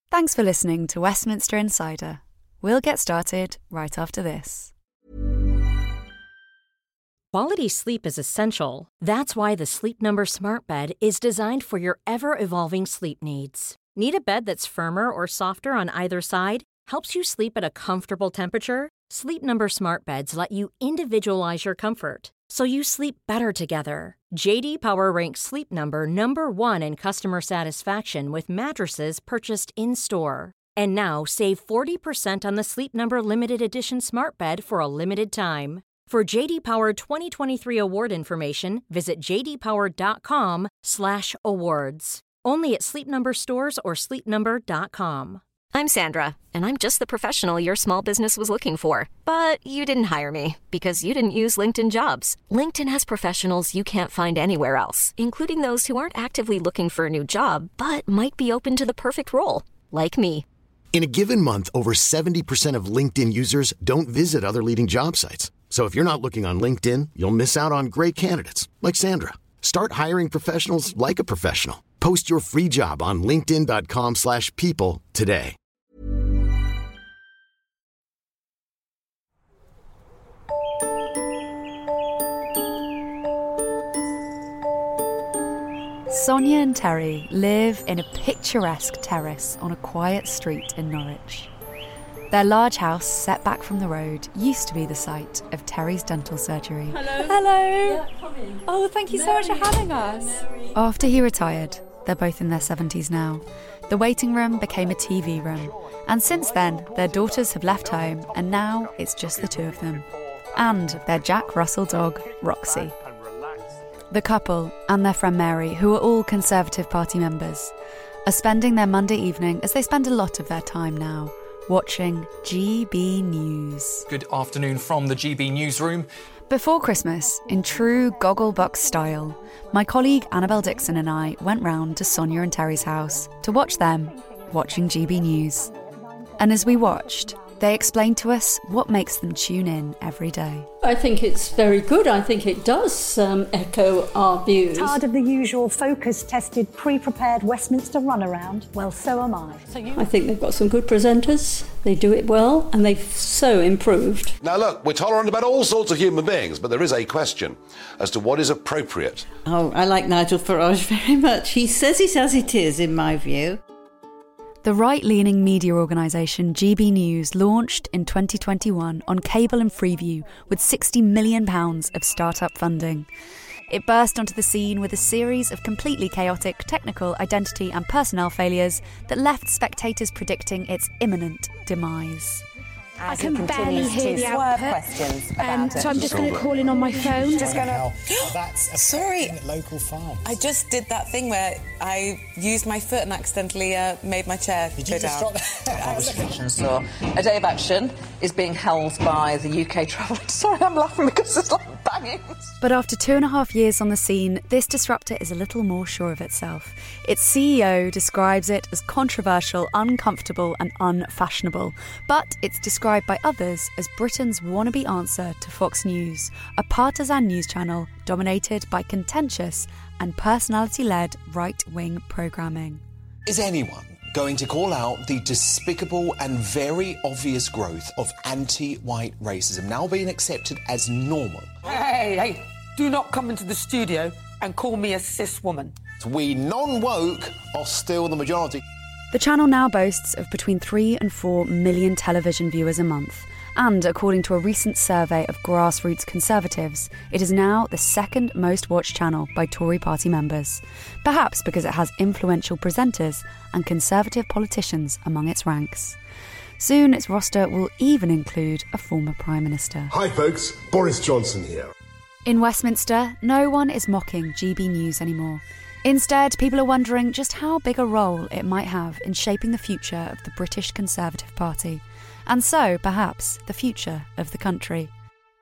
Thanks for listening to Westminster Insider. We'll get started right after this. Quality sleep is essential. That's why the Sleep Number Smart Bed is designed for your ever-evolving sleep needs. Need a bed that's firmer or softer on either side? Helps you sleep at a comfortable temperature? Sleep Number Smart Beds let you individualize your comfort, so you sleep better together. J.D. Power ranks Sleep Number number 1 in customer satisfaction with mattresses purchased in-store. And now, save 40% on the Sleep Number Limited Edition Smart Bed for a limited time. For J.D. Power 2023 award information, visit jdpower.com/awards. Only at Sleep Number stores or sleepnumber.com. I'm Sandra, and I'm just the professional your small business was looking for. But you didn't hire me because you didn't use LinkedIn Jobs. LinkedIn has professionals you can't find anywhere else, including those who aren't actively looking for a new job, but might be open to the perfect role, like me. In a given month, over 70% of LinkedIn users don't visit other leading job sites. So if you're not looking on LinkedIn, you'll miss out on great candidates like Sandra. Start hiring professionals like a professional. Post your free job on linkedin.com/people today. Sonia and Terry live in a picturesque terrace on a quiet street in Norwich. Their large house, set back from the road, used to be the site of Terry's dental surgery. Hello. Yeah, come in. Oh, thank you so much for having us. After he retired, they're both in their 70s now, the waiting room became a TV room. And since then, their daughters have left home, and now it's just the two of them. And their Jack Russell dog, Roxy. The couple and their friend Mary, who are all Conservative Party members, are spending their Monday evening, as they spend a lot of their time now, watching GB News. Good afternoon from the GB Newsroom. Before Christmas, in true Gogglebox style, my colleague Annabelle Dixon and I went round to Sonia and Terry's house to watch them watching GB News. And as we watched, they explained to us what makes them tune in every day. I think it's very good. I think it does echo our views. Tired of the usual focus-tested, pre-prepared Westminster runaround? Well, so am I. I think they've got some good presenters. They do it well, and they've so improved. Now look, we're tolerant about all sorts of human beings, but there is a question as to what is appropriate. Oh, I like Nigel Farage very much. He says it as it is, in my view. The right-leaning media organisation GB News launched in 2021 on cable and Freeview with £60 million of start-up funding. It burst onto the scene with a series of completely chaotic technical, identity and personnel failures that left spectators predicting its imminent demise. I can barely hear the output, questions so I'm just going to call in on my phone. Just going to. That's a Sorry, local farm. I just did that thing where I used my foot and accidentally made my chair go down. So, a day of action is being held by the UK Travel. Sorry, I'm laughing because it's like banging. But after 2.5 years on the scene, this disruptor is a little more sure of itself. Its CEO describes it as controversial, uncomfortable and unfashionable, but it's described by others as Britain's wannabe answer to Fox News, a partisan news channel dominated by contentious and personality-led right-wing programming. Is anyone going to call out the despicable and very obvious growth of anti-white racism now being accepted as normal? Hey, do not come into the studio and call me a cis woman. We non-woke are still the majority. The channel now boasts of between 3 and 4 million television viewers a month, and according to a recent survey of grassroots Conservatives, it is now the second most watched channel by Tory party members, perhaps because it has influential presenters and Conservative politicians among its ranks. Soon its roster will even include a former Prime Minister. Hi folks, Boris Johnson here. In Westminster, no one is mocking GB News anymore. Instead, people are wondering just how big a role it might have in shaping the future of the British Conservative Party, and so, perhaps, the future of the country.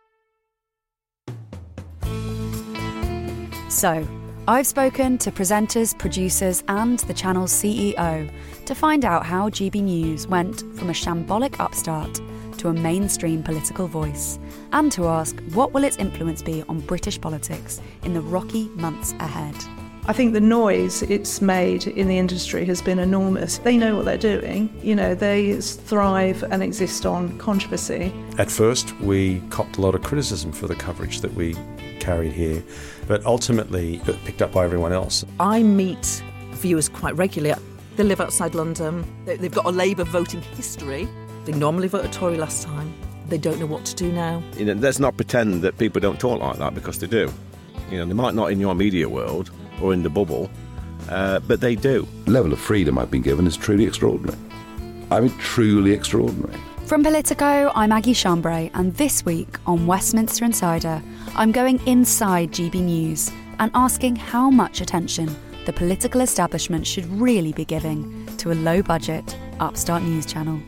So, I've spoken to presenters, producers and the channel's CEO to find out how GB News went from a shambolic upstart to a mainstream political voice, and to ask what will its influence be on British politics in the rocky months ahead. I think the noise it's made in the industry has been enormous. They know what they're doing. You know, they thrive and exist on controversy. At first, we copped a lot of criticism for the coverage that we carried here, but ultimately it picked up by everyone else. I meet viewers quite regularly. They live outside London. They've got a Labour voting history. They normally voted Tory last time. They don't know what to do now. You know, let's not pretend that people don't talk like that, because they do. You know, they might not in your media world or in the bubble, but they do. The level of freedom I've been given is truly extraordinary. I mean, truly extraordinary. From Politico, I'm Aggie Chambray, and this week on Westminster Insider, I'm going inside GB News and asking how much attention the political establishment should really be giving to a low-budget, upstart news channel.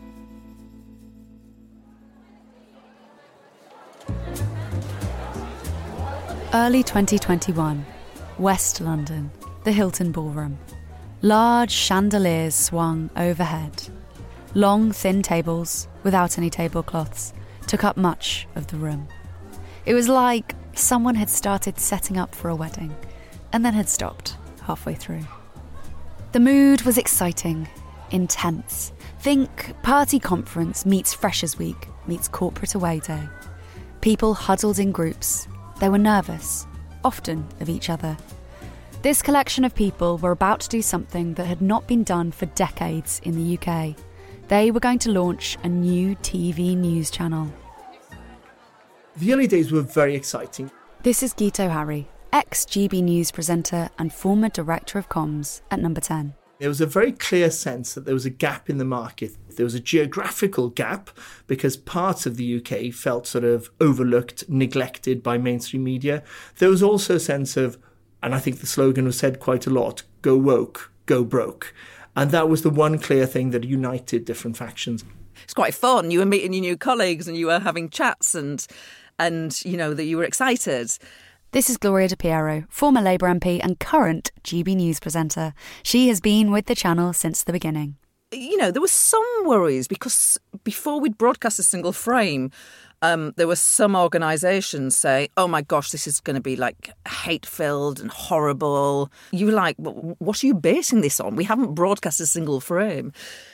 Early 2021, West London, the Hilton Ballroom. Large chandeliers swung overhead. Long, thin tables, without any tablecloths, took up much of the room. It was like someone had started setting up for a wedding and then had stopped halfway through. The mood was exciting, intense. Think party conference meets Freshers' Week meets corporate away day. People huddled in groups. They were nervous, often of each other. This collection of people were about to do something that had not been done for decades in the UK. They were going to launch a new TV news channel. The early days were very exciting. This is Gito Harry, ex-GB News presenter and former director of comms at Number 10. There was a very clear sense that there was a gap in the market. There was a geographical gap because parts of the UK felt sort of overlooked, neglected by mainstream media. There was also a sense of, and I think the slogan was said quite a lot, go woke, go broke. And that was the one clear thing that united different factions. It's quite fun. You were meeting your new colleagues and you were having chats and you know, that you were excited. This is Gloria De Piero, former Labour MP and current GB News presenter. She has been with the channel since the beginning. You know, there were some worries because before we'd broadcast a single frame, there were some organisations say, oh my gosh, this is going to be like hate-filled and horrible. You were like, what are you basing this on? We haven't broadcast a single frame.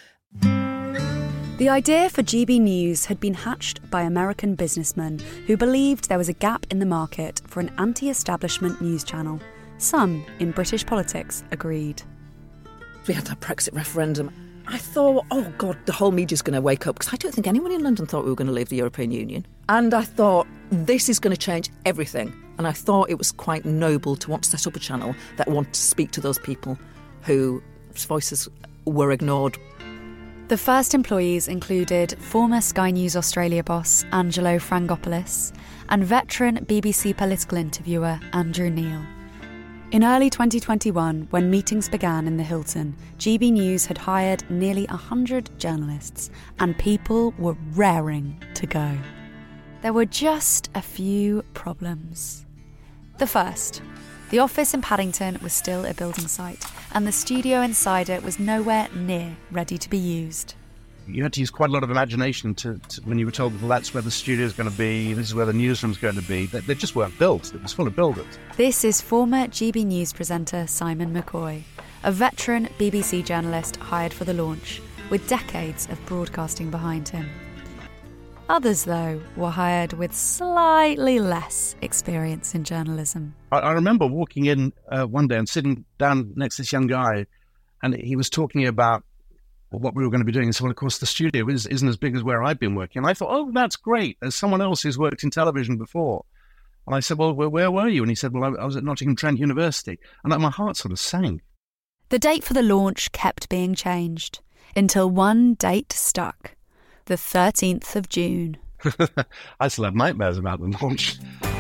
The idea for GB News had been hatched by American businessmen who believed there was a gap in the market for an anti-establishment news channel. Some in British politics agreed. We had that Brexit referendum. I thought, oh God, the whole media's going to wake up because I don't think anyone in London thought we were going to leave the European Union. And I thought, this is going to change everything. And I thought it was quite noble to want to set up a channel that wanted to speak to those people whose voices were ignored. The first employees included former Sky News Australia boss Angelo Frangopoulos and veteran BBC political interviewer Andrew Neil. In early 2021, when meetings began in the Hilton, GB News had hired nearly 100 journalists and people were raring to go. There were just a few problems. The first, the office in Paddington was still a building site and the studio inside it was nowhere near ready to be used. You had to use quite a lot of imagination to when you were told, well, that's where the studio's going to be, this is where the newsroom's going to be. They just weren't built. It was full of builders. This is former GB News presenter Simon McCoy, a veteran BBC journalist hired for the launch, with decades of broadcasting behind him. Others, though, were hired with slightly less experience in journalism. I remember walking in one day and sitting down next to this young guy, and he was talking about what we were going to be doing. And so, well, of course, the studio isn't as big as where I've been working. And I thought, oh, that's great. There's someone else who's worked in television before. And I said, well, where were you? And he said, well, I was at Nottingham Trent University. And my heart sort of sank. The date for the launch kept being changed until one date stuck. The 13th of June. I still have nightmares about the launch.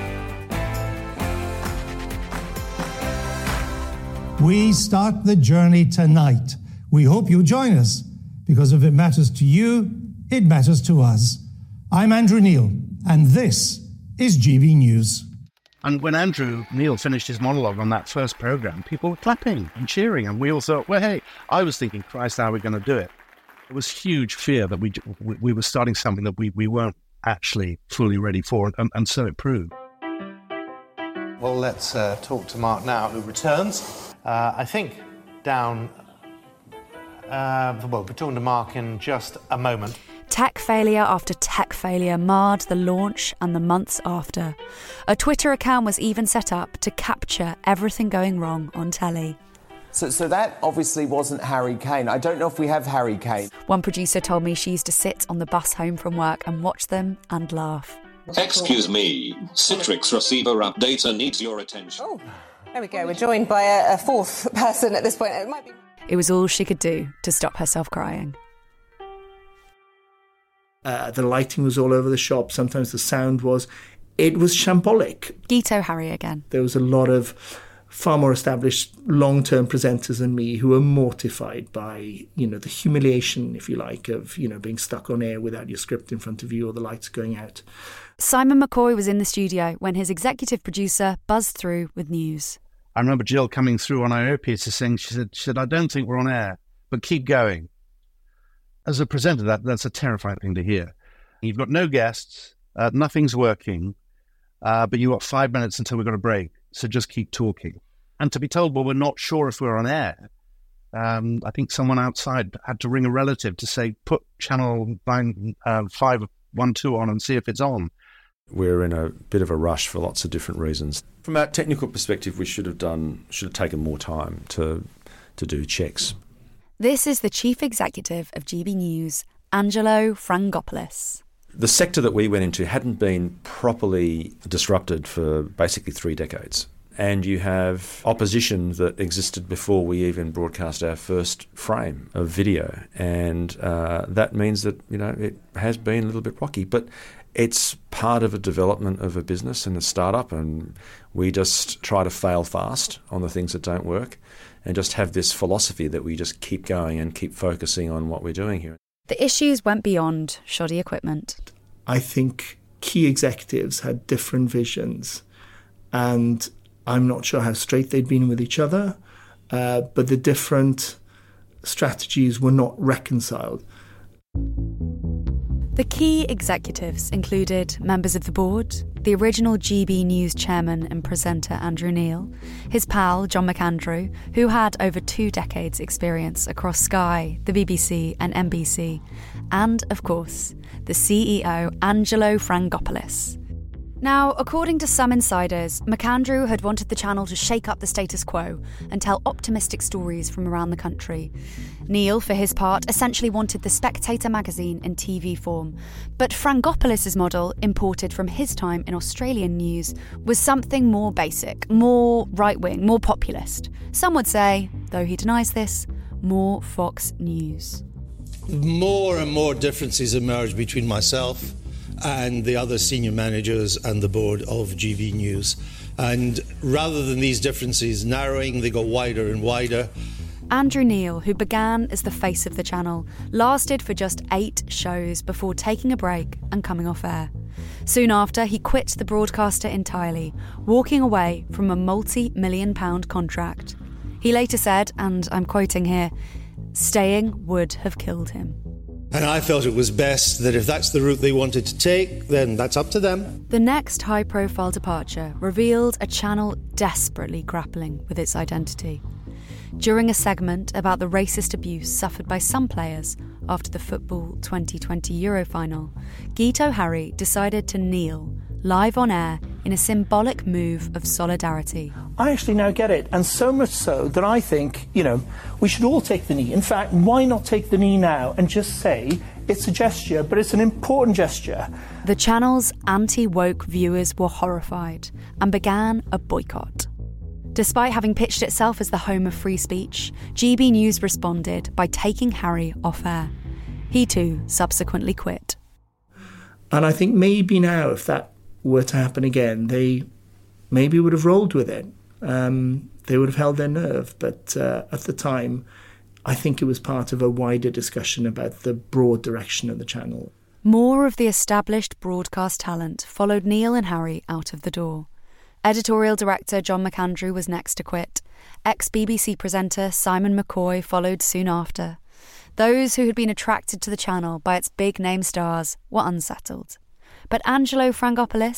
We start the journey tonight. We hope you'll join us, because if it matters to you, it matters to us. I'm Andrew Neil, and this is GB News. And when Andrew Neil finished his monologue on that first programme, people were clapping and cheering, and we all thought, well, hey, I was thinking, Christ, how are we going to do it? There was huge fear that we were starting something that we weren't actually fully ready for, and so it proved. Well, let's talk to Mark now, who returns. I think down... we'll be talking to Mark in just a moment. Tech failure after tech failure marred the launch and the months after. A Twitter account was even set up to capture everything going wrong on telly. So that obviously wasn't Harry Kane. I don't know if we have Harry Kane. One producer told me she used to sit on the bus home from work and watch them and laugh. Excuse me, Citrix receiver updater needs your attention. Oh, there we go. We're joined by a fourth person at this point. It might be... It was all she could do to stop herself crying. The lighting was all over the shop. Sometimes the sound was... It was shambolic. Guito Harry again. There was a lot of far more established long-term presenters than me who were mortified by, the humiliation, if you like, of, being stuck on air without your script in front of you or the lights going out. Simon McCoy was in the studio when his executive producer buzzed through with news. I remember Jill coming through on our earpiece saying, she said, I don't think we're on air, but keep going. As a presenter, that's a terrifying thing to hear. You've got no guests, nothing's working, but you've got 5 minutes until we've got a break, so just keep talking. And to be told, well, we're not sure if we're on air. I think someone outside had to ring a relative to say, put channel 512 on and see if it's on. We're in a bit of a rush for lots of different reasons. From a technical perspective, we should have taken more time to do checks. This is the chief executive of GB News, Angelo Frangopoulos. The sector that we went into hadn't been properly disrupted for basically 3 decades. And you have opposition that existed before we even broadcast our first frame of video. And that means that, it has been a little bit rocky. But it's part of a development of a business and a startup, and we just try to fail fast on the things that don't work and just have this philosophy that we just keep going and keep focusing on what we're doing here. The issues went beyond shoddy equipment. I think key executives had different visions, and I'm not sure how straight they'd been with each other, but the different strategies were not reconciled. The key executives included members of the board, the original GB News chairman and presenter Andrew Neil, his pal John McAndrew, who had over 2 decades' experience across Sky, the BBC and NBC, and, of course, the CEO Angelo Frangopoulos. Now, according to some insiders, McAndrew had wanted the channel to shake up the status quo and tell optimistic stories from around the country. Neil, for his part, essentially wanted the Spectator magazine in TV form. But Frangopoulos' model, imported from his time in Australian news, was something more basic, more right-wing, more populist. Some would say, though he denies this, more Fox News. More and more differences emerge between myself and the other senior managers and the board of GB News. And rather than these differences narrowing, they go wider and wider. Andrew Neil, who began as the face of the channel, lasted for just 8 shows before taking a break and coming off air. Soon after, he quit the broadcaster entirely, walking away from a multi-million-pound contract. He later said, and I'm quoting here, "Staying would have killed him." And I felt it was best that if that's the route they wanted to take, then that's up to them. The next high-profile departure revealed a channel desperately grappling with its identity. During a segment about the racist abuse suffered by some players after the Football 2020 Euro final, Guito Harry decided to kneel live on air in a symbolic move of solidarity. I actually now get it, and so much so that I think, we should all take the knee. In fact, why not take the knee now and just say it's a gesture, but it's an important gesture. The channel's anti-woke viewers were horrified and began a boycott. Despite having pitched itself as the home of free speech, GB News responded by taking Harry off air. He too subsequently quit. And I think maybe now, if that were to happen again, they maybe would have rolled with it. They would have held their nerve. But at the time, I think it was part of a wider discussion about the broad direction of the channel. More of the established broadcast talent followed Neil and Harry out of the door. Editorial director John McAndrew was next to quit. Ex-BBC presenter Simon McCoy followed soon after. Those who had been attracted to the channel by its big-name stars were unsettled. But Angelo Frangopoulos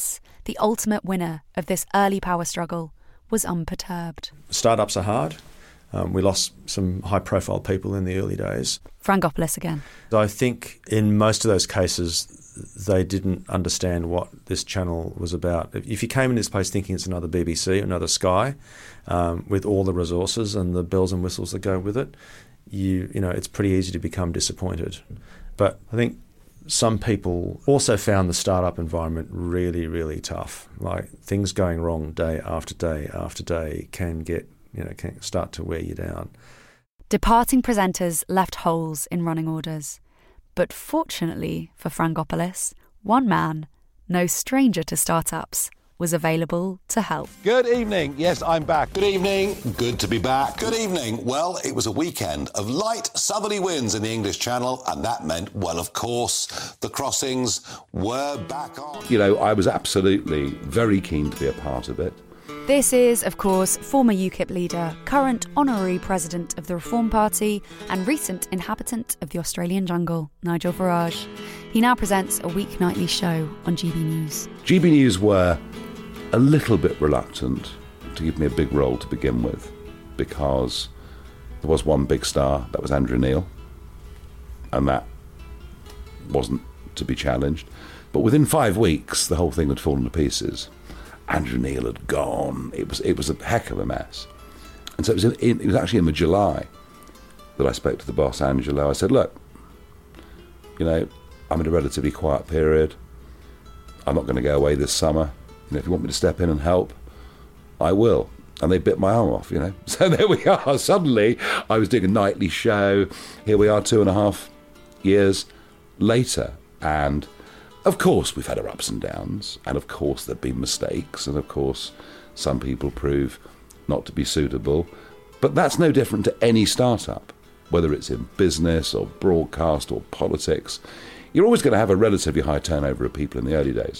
the ultimate winner of this early power struggle, was unperturbed. Startups are hard. We lost some high-profile people in the early days. Frangopoulos again. I think in most of those cases, they didn't understand what this channel was about. If you came in this place thinking it's another BBC, another Sky, with all the resources and the bells and whistles that go with it, you know, it's pretty easy to become disappointed. But I think some people also found the startup environment really, really tough. Like, things going wrong day after day after day can start to wear you down. Departing presenters left holes in running orders. But fortunately for Frangopoulos, one man, no stranger to startups, was available to help. Good evening. Yes, I'm back. Good evening. Good to be back. Good evening. Well, it was a weekend of light southerly winds in the English Channel, and that meant, well, of course, the crossings were back on. You know, I was absolutely very keen to be a part of it. This is, of course, former UKIP leader, current honorary president of the Reform Party and recent inhabitant of the Australian jungle, Nigel Farage. He now presents a weeknightly show on GB News. GB News were a little bit reluctant to give me a big role to begin with, because there was one big star, that was Andrew Neil, and that wasn't to be challenged. But within 5 weeks, the whole thing had fallen to pieces. Andrew Neil had gone. It was a heck of a mess. And so it was actually in the July that I spoke to the boss, Angelo. I said, look, you know, I'm in a relatively quiet period. I'm not going to go away this summer. You know, if you want me to step in and help, I will. And they bit my arm off, you know. So there we are. Suddenly, I was doing a nightly show. Here we are 2.5 years later. And of course, we've had our ups and downs, and of course there have been mistakes, and of course some people prove not to be suitable. But that's no different to any startup, whether it's in business or broadcast or politics. You're always going to have a relatively high turnover of people in the early days.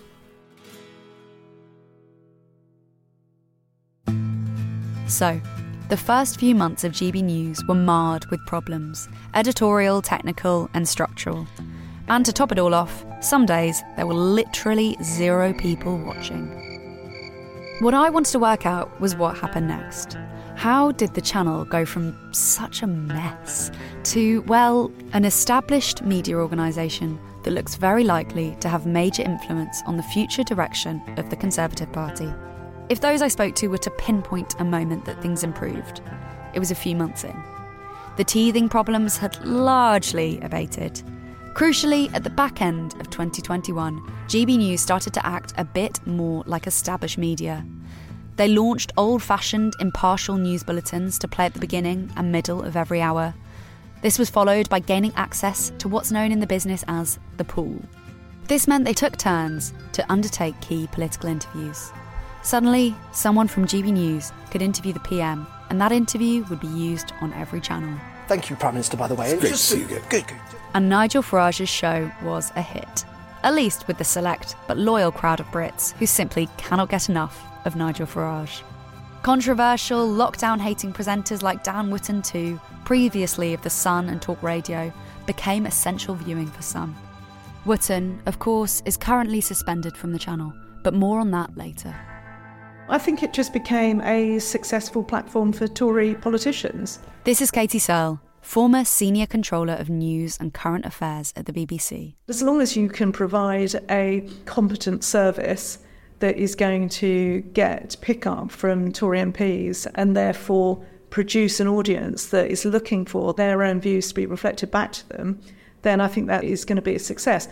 So, the first few months of GB News were marred with problems, editorial, technical and structural. And to top it all off, some days there were literally 0 people watching. What I wanted to work out was what happened next. How did the channel go from such a mess to, well, an established media organisation that looks very likely to have major influence on the future direction of the Conservative Party? If those I spoke to were to pinpoint a moment that things improved, it was a few months in. The teething problems had largely abated. Crucially, at the back end of 2021, GB News started to act a bit more like established media. They launched old-fashioned, impartial news bulletins to play at the beginning and middle of every hour. This was followed by gaining access to what's known in the business as the pool. This meant they took turns to undertake key political interviews. Suddenly, someone from GB News could interview the PM, and that interview would be used on every channel. Thank you, Prime Minister, by the way. It's great to see you again. Good. And Nigel Farage's show was a hit, at least with the select but loyal crowd of Brits who simply cannot get enough of Nigel Farage. Controversial, lockdown-hating presenters like Dan Wootton too, previously of The Sun and Talk Radio, became essential viewing for some. Wootton, of course, is currently suspended from the channel, but more on that later. I think it just became a successful platform for Tory politicians. This is Katie Searle, former Senior Controller of News and Current Affairs at the BBC. As long as you can provide a competent service that is going to get pick-up from Tory MPs and therefore produce an audience that is looking for their own views to be reflected back to them, then I think that is going to be a success.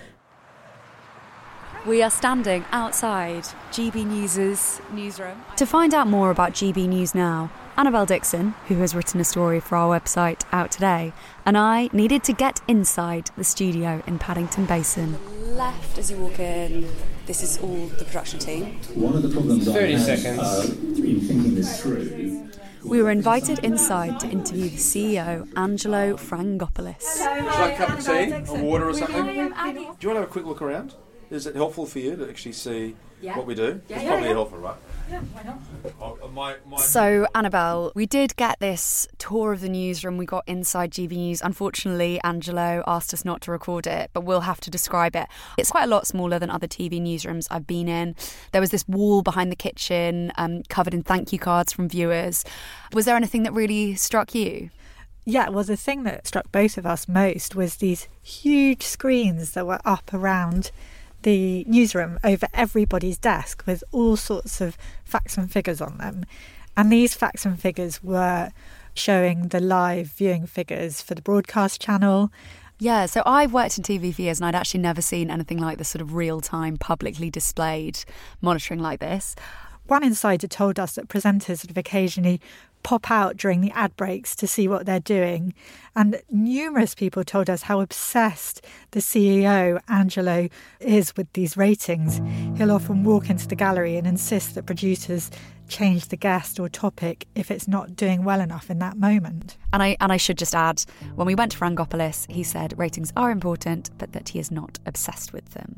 We are standing outside GB News' newsroom. To find out more about GB News now, Annabelle Dixon, who has written a story for our website out today, and I needed to get inside the studio in Paddington Basin. Left as you walk in, this is all the production team. One of the problems 30 I had seconds. in thinking this through. We were invited inside to interview the CEO, Angelo Frangopoulos. Would you like a cup of tea, or water or something? Do you want to have a quick look around? Is it helpful for you to actually see what we do? It's probably helpful, right? Yeah, why not? So, Annabelle, we did get this tour of the newsroom. We got inside GB News. Unfortunately, Angelo asked us not to record it, but we'll have to describe it. It's quite a lot smaller than other TV newsrooms I've been in. There was this wall behind the kitchen covered in thank you cards from viewers. Was there anything that really struck you? Yeah, well, the thing that struck both of us most was these huge screens that were up around the newsroom over everybody's desk with all sorts of facts and figures on them. And these facts and figures were showing the live viewing figures for the broadcast channel. Yeah, so I've worked in TV for years and I'd actually never seen anything like this sort of real-time, publicly displayed monitoring like this. One insider told us that presenters sort of occasionally pop out during the ad breaks to see what they're doing. And numerous people told us how obsessed the CEO, Angelo, is with these ratings. He'll often walk into the gallery and insist that producers change the guest or topic if it's not doing well enough in that moment. And I should just add, when we went to Frangopolis, he said ratings are important, but that he is not obsessed with them.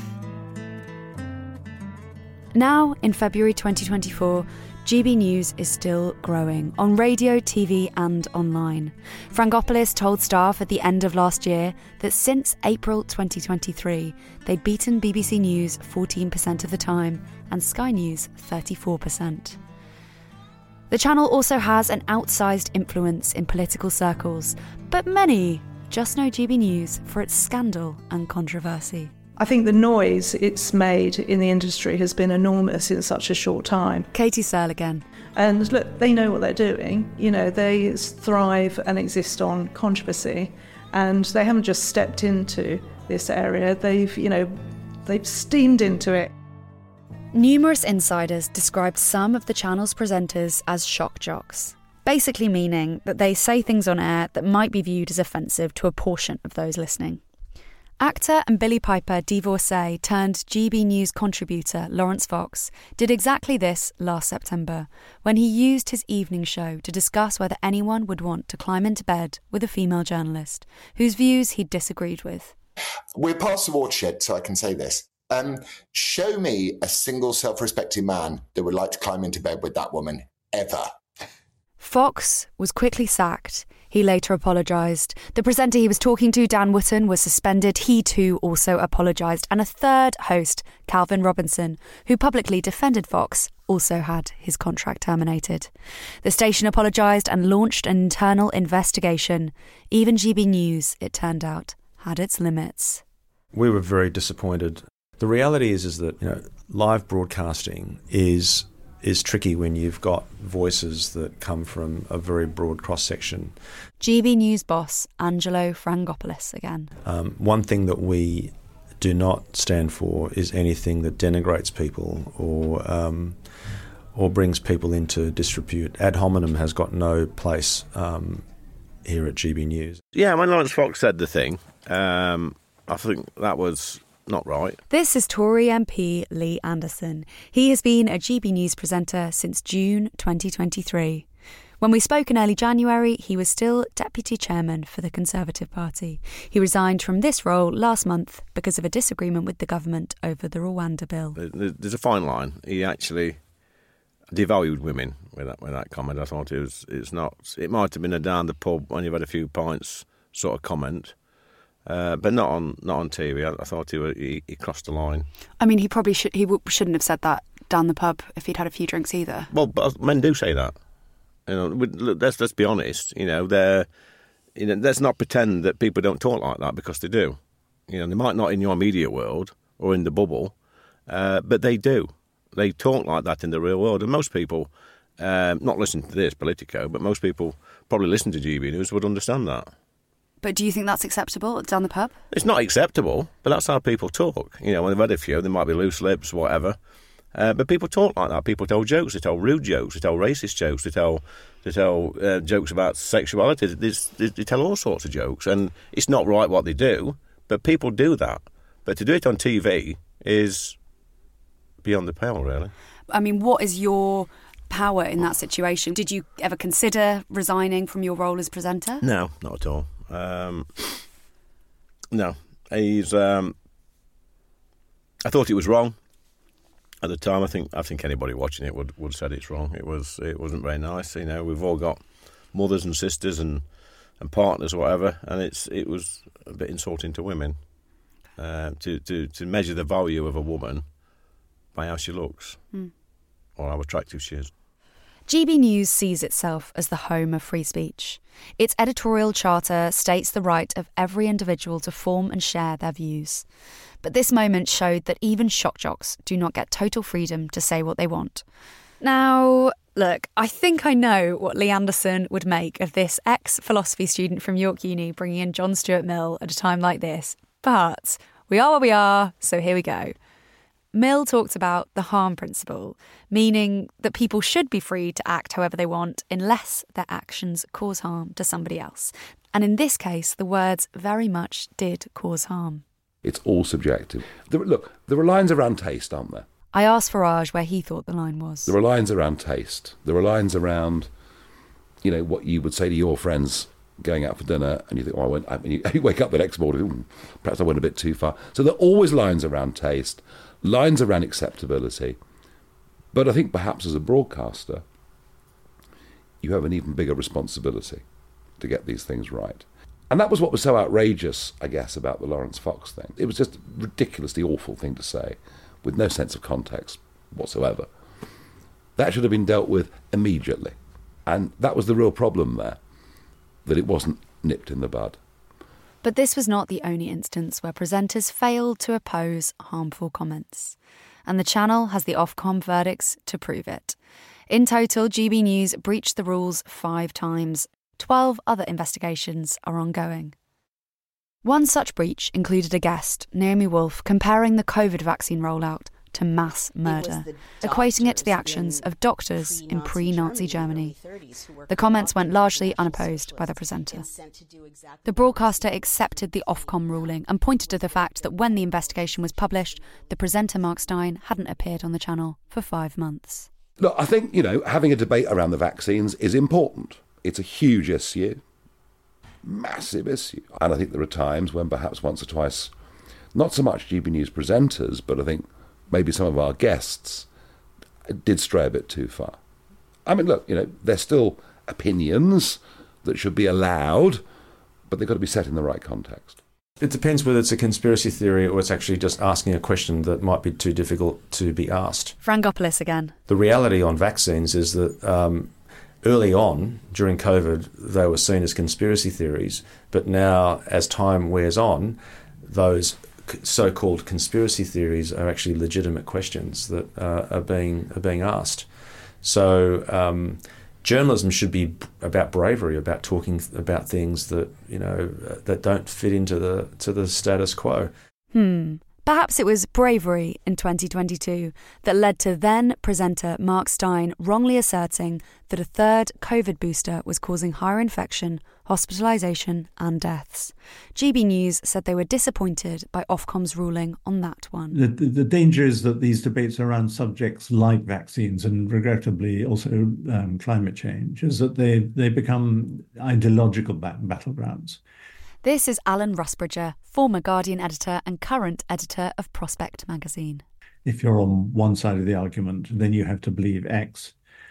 Now, in February 2024, GB News is still growing on radio, TV and online. Frangopolis told staff at the end of last year that since April 2023, they'd beaten BBC News 14% of the time and Sky News 34%. The channel also has an outsized influence in political circles, but many just know GB News for its scandal and controversy. I think the noise it's made in the industry has been enormous in such a short time. Katie Searle again. And look, they know what they're doing. You know, they thrive and exist on controversy, and they haven't just stepped into this area. They've steamed into it. Numerous insiders described some of the channel's presenters as shock jocks, basically meaning that they say things on air that might be viewed as offensive to a portion of those listening. Actor and Billy Piper divorcee turned GB News contributor Laurence Fox did exactly this last September when he used his evening show to discuss whether anyone would want to climb into bed with a female journalist whose views he disagreed with. We're past the watershed, so I can say this. Show me a single self-respecting man that would like to climb into bed with that woman, ever. Fox was quickly sacked. He later apologised. The presenter he was talking to, Dan Wootton, was suspended. He too also apologised. And a third host, Calvin Robinson, who publicly defended Fox, also had his contract terminated. The station apologised and launched an internal investigation. Even GB News, it turned out, had its limits. We were very disappointed. The reality is that live broadcasting is tricky when you've got voices that come from a very broad cross-section. GB News boss Angelo Frangopolis again. One thing that we do not stand for is anything that denigrates people or brings people into disrepute. Ad hominem has got no place here at GB News. Yeah, when Laurence Fox said the thing, I think that was not right. This is Tory MP Lee Anderson. He has been a GB News presenter since June 2023. When we spoke in early January, he was still deputy chairman for the Conservative Party. He resigned from this role last month because of a disagreement with the government over the Rwanda bill. There's a fine line. He actually devalued women with that comment. I thought it might have been a down the pub when you've had a few pints sort of comment. But not on TV. I thought he crossed the line. I mean, he probably shouldn't have said that down the pub if he'd had a few drinks either. Well, but men do say that. Let's be honest. Let's not pretend that people don't talk like that, because they do. They might not in your media world or in the bubble, but they do. They talk like that in the real world, and most people, not listen to this Politico, but most people probably listen to GB News would understand that. But do you think that's acceptable down the pub? It's not acceptable, but that's how people talk. When they've had a few, they might be loose lips, whatever. But people talk like that. People tell jokes. They tell rude jokes. They tell racist jokes. They tell jokes about sexuality. They tell all sorts of jokes. And it's not right what they do, but people do that. But to do it on TV is beyond the pale, really. I mean, what is your power in that situation? Did you ever consider resigning from your role as presenter? No, not at all. No, I thought it was wrong. At the time, I think anybody watching it would have said it's wrong. It wasn't very nice. You know, we've all got mothers and sisters and partners or whatever, and it was a bit insulting to women to measure the value of a woman by how she looks or how attractive she is. GB News sees itself as the home of free speech. Its editorial charter states the right of every individual to form and share their views. But this moment showed that even shock jocks do not get total freedom to say what they want. Now, look, I think I know what Lee Anderson would make of this ex-philosophy student from York Uni bringing in John Stuart Mill at a time like this. But we are where we are, so here we go. Mill talked about the harm principle, meaning that people should be free to act however they want unless their actions cause harm to somebody else. And in this case, the words very much did cause harm. It's all subjective. Look, there are lines around taste, aren't there? I asked Farage where he thought the line was. There are lines around taste. There are lines around, you know, what you would say to your friends going out for dinner, and you think, you wake up the next morning, perhaps I went a bit too far. So there are always lines around taste, lines around acceptability. But I think perhaps as a broadcaster, you have an even bigger responsibility to get these things right. And that was what was so outrageous, I guess, about the Laurence Fox thing. It was just a ridiculously awful thing to say, with no sense of context whatsoever. That should have been dealt with immediately. And that was the real problem there, that it wasn't nipped in the bud. But this was not the only instance where presenters failed to oppose harmful comments. And the channel has the Ofcom verdicts to prove it. In total, GB News breached the rules 5 times. 12 other investigations are ongoing. One such breach included a guest, Naomi Wolf, comparing the COVID vaccine rollout to mass murder, equating it to the actions of doctors in pre-Nazi Germany. The comments went largely unopposed by the presenter. The broadcaster accepted the Ofcom ruling and pointed to the fact that when the investigation was published, the presenter Mark Steyn hadn't appeared on the channel for 5 months. Look, I think, having a debate around the vaccines is important. It's a huge issue, massive issue. And I think there are times when perhaps once or twice, not so much GB News presenters, but I think maybe some of our guests did stray a bit too far. I mean, look, they're still opinions that should be allowed, but they've got to be set in the right context. It depends whether it's a conspiracy theory or it's actually just asking a question that might be too difficult to be asked. Frangopoulos again. The reality on vaccines is that early on, during COVID, they were seen as conspiracy theories, but now, as time wears on, those so-called conspiracy theories are actually legitimate questions that are being asked. So journalism should be about bravery, about talking about things that that don't fit into the status quo. Perhaps it was bravery in 2022 that led to then presenter Mark Steyn wrongly asserting that a third COVID booster was causing higher infection, hospitalisation and deaths. GB News said they were disappointed by Ofcom's ruling on that one. The danger is that these debates around subjects like vaccines and regrettably also climate change is that they become ideological battlegrounds. This is Alan Rusbridger, former Guardian editor and current editor of Prospect magazine. If you're on one side of the argument, then you have to believe X.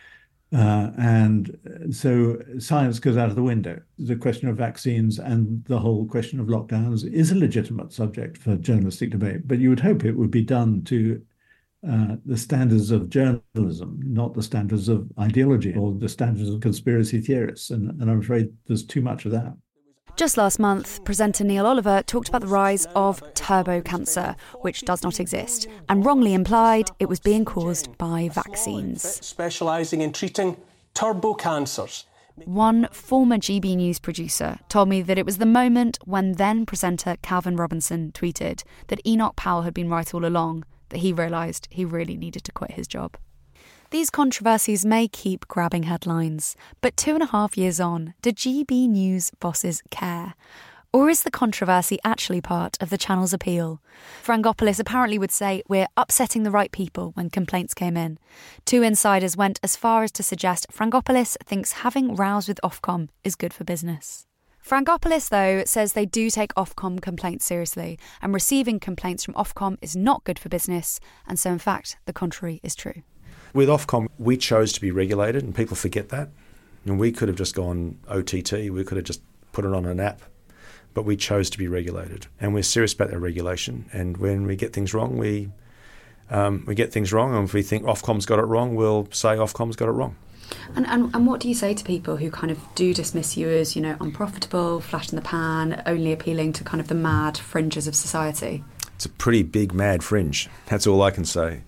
And so science goes out of the window. The question of vaccines and the whole question of lockdowns is a legitimate subject for journalistic debate, but you would hope it would be done to the standards of journalism, not the standards of ideology or the standards of conspiracy theorists. And I'm afraid there's too much of that. Just last month, presenter Neil Oliver talked about the rise of turbo cancer, which does not exist, and wrongly implied it was being caused by vaccines. Specialising in treating turbo cancers. One former GB News producer told me that it was the moment when then presenter Calvin Robinson tweeted that Enoch Powell had been right all along, that he realised he really needed to quit his job. These controversies may keep grabbing headlines, but 2.5 years on, do GB News bosses care? Or is the controversy actually part of the channel's appeal? Frangopoulos apparently would say we're upsetting the right people when complaints came in. 2 insiders went as far as to suggest Frangopoulos thinks having rows with Ofcom is good for business. Frangopoulos, though, says they do take Ofcom complaints seriously, and receiving complaints from Ofcom is not good for business, and so in fact the contrary is true. With Ofcom, we chose to be regulated, and people forget that. And we could have just gone OTT, we could have just put it on an app, but we chose to be regulated, and we're serious about that regulation. And when we get things wrong, we get things wrong, and if we think Ofcom's got it wrong, we'll say Ofcom's got it wrong. And what do you say to people who kind of do dismiss you as, unprofitable, flash in the pan, only appealing to kind of the mad fringes of society? It's a pretty big mad fringe. That's all I can say.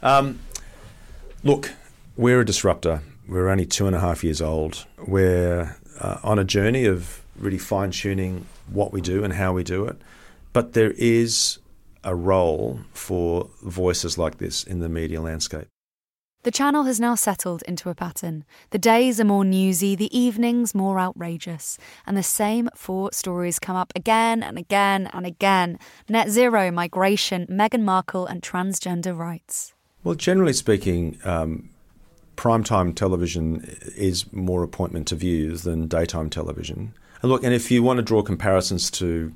Look, we're a disruptor. We're only 2.5 years old. We're on a journey of really fine-tuning what we do and how we do it. But there is a role for voices like this in the media landscape. The channel has now settled into a pattern. The days are more newsy, the evenings more outrageous, and the same 4 stories come up again and again and again. Net zero, migration, Meghan Markle and transgender rights. Well, generally speaking, primetime television is more appointment to views than daytime television. And look, and if you want to draw comparisons to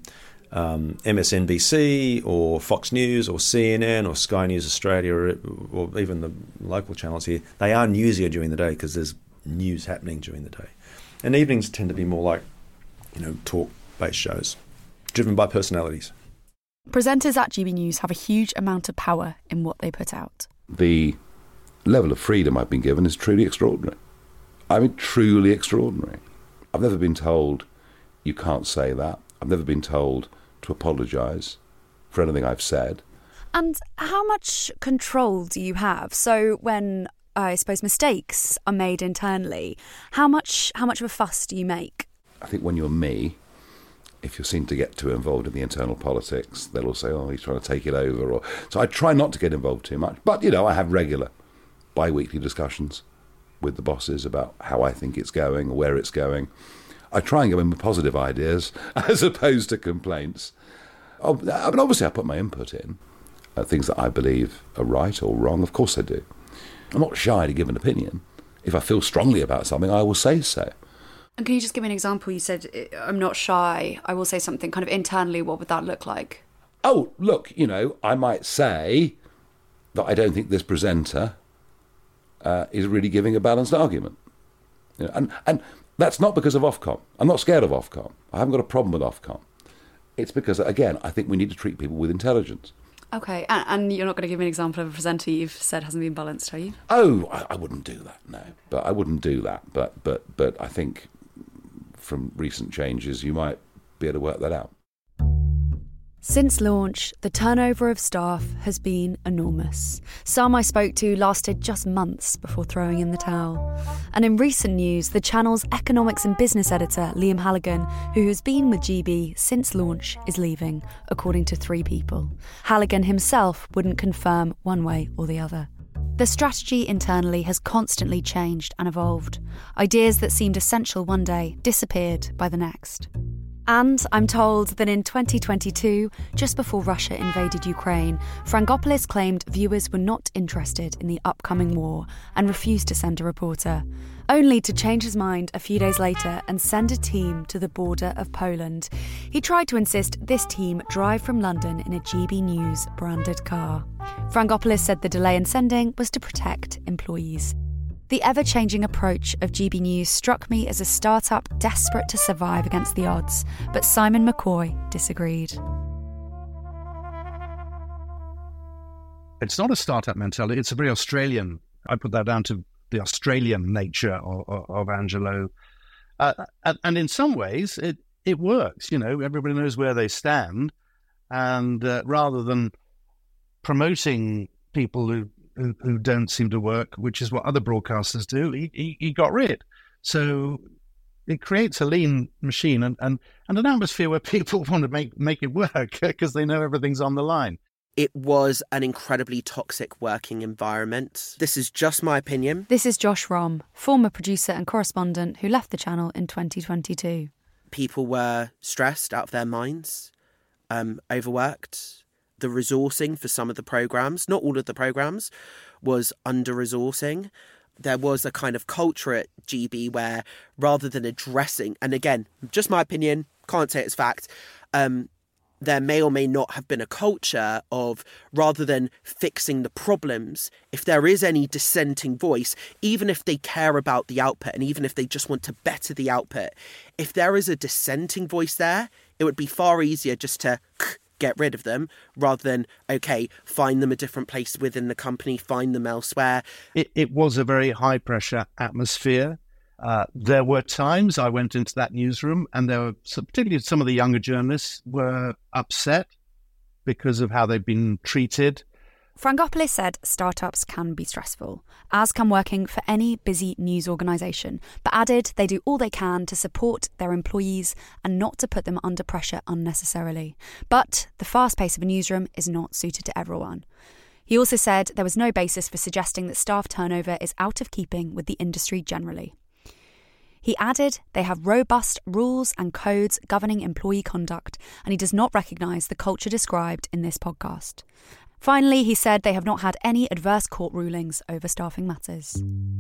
MSNBC or Fox News or CNN or Sky News Australia or even the local channels here, they are newsier during the day because there's news happening during the day. And evenings tend to be more like, talk-based shows, driven by personalities. Presenters at GB News have a huge amount of power in what they put out. The level of freedom I've been given is truly extraordinary. I mean, truly extraordinary. I've never been told you can't say that. I've never been told to apologise for anything I've said. And how much control do you have? So when, I suppose, mistakes are made internally, how much of a fuss do you make? I think when you're me, if you seem to get too involved in the internal politics, they'll all say, oh, he's trying to take it over. So I try not to get involved too much. But, I have regular bi-weekly discussions with the bosses about how I think it's going or where it's going. I try and go in with positive ideas as opposed to complaints. Obviously I put my input in. Things that I believe are right or wrong, of course I do. I'm not shy to give an opinion. If I feel strongly about something, I will say so. And can you just give me an example? You said, I'm not shy, I will say something. Kind of internally, what would that look like? Oh, look, I might say that I don't think this presenter is really giving a balanced argument. And that's not because of Ofcom. I'm not scared of Ofcom. I haven't got a problem with Ofcom. It's because, again, I think we need to treat people with intelligence. OK, and you're not going to give me an example of a presenter you've said hasn't been balanced, are you? Oh, I wouldn't do that, no. But I wouldn't do that. But I think from recent changes, you might be able to work that out. Since launch, the turnover of staff has been enormous. Some I spoke to lasted just months before throwing in the towel. And in recent news, the channel's economics and business editor, Liam Halligan, who has been with GB since launch, is leaving, according to 3 people. Halligan himself wouldn't confirm one way or the other. The strategy internally has constantly changed and evolved. Ideas that seemed essential one day disappeared by the next. And I'm told that in 2022, just before Russia invaded Ukraine, Frangopoulos claimed viewers were not interested in the upcoming war and refused to send a reporter, only to change his mind a few days later and send a team to the border of Poland. He tried to insist this team drive from London in a GB News branded car. Frangopoulos said the delay in sending was to protect employees. The ever-changing approach of GB News struck me as a startup desperate to survive against the odds, but Simon McCoy disagreed. It's not a startup mentality, it's a very Australian. I put that down to the Australian nature of Angelo. And in some ways, it works. Everybody knows where they stand. And rather than promoting people who don't seem to work, which is what other broadcasters do, he got rid. So it creates a lean machine and an atmosphere where people want to make it work because they know everything's on the line. It was an incredibly toxic working environment. This is just my opinion. This is Josh Rom, former producer and correspondent who left the channel in 2022. People were stressed out of their minds, overworked. The resourcing for some of the programmes, not all of the programmes, was under-resourcing. there was a kind of culture at GB where rather than addressing, and again, just my opinion, can't say it's fact, there may or may not have been a culture of, rather than fixing the problems, if there is any dissenting voice, even if they care about the output and even if they just want to better the output, if there is a dissenting voice there, it would be far easier just to get rid of them rather than, okay, find them a different place within the company, find them elsewhere. It was a very high-pressure atmosphere. There were times I went into that newsroom and there were, particularly some of the younger journalists were upset because of how they've been treated. Frangopoulos said startups can be stressful, as can working for any busy news organisation, but added they do all they can to support their employees and not to put them under pressure unnecessarily. But the fast pace of a newsroom is not suited to everyone. He also said there was no basis for suggesting that staff turnover is out of keeping with the industry generally. He added they have robust rules and codes governing employee conduct, and he does not recognise the culture described in this podcast. Finally, he said they have not had any adverse court rulings over staffing matters.